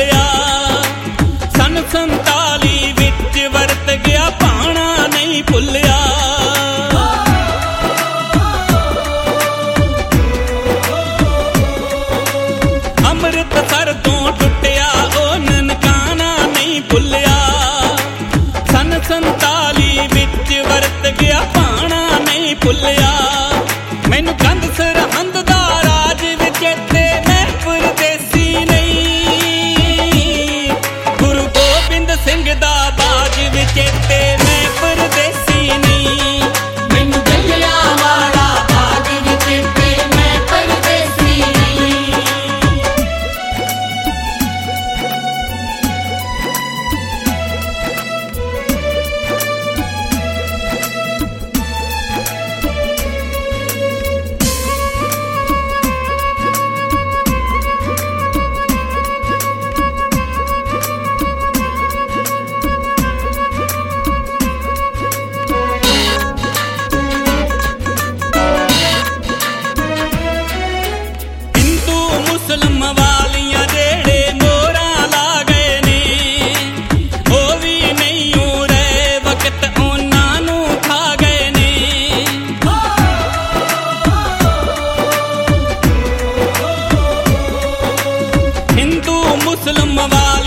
भुलिया। सन 47 विच वरत गया भाणा नहीं भुलिया। अमृतसर तो टुटिया ओ ननकाना नहीं भुलिया। सन 47 विच वरत गया भाणा नहीं भुलिया। मैनू कंध सरहंद दा राज विचेते मैं परदेसी नहीं। गुरु गोबिंद सिंह दा बाज विचेते मैं परदेसी नहीं। मैनू जलियांवाला बाग विचेते मैं परदेसी नहीं। मुस्लिम वालियां जेड़े मोरा ला गए ने ओ भी नहीं हो रहे वक्त उन्हां नू खा गए ने। हिंदू मुस्लिम वाले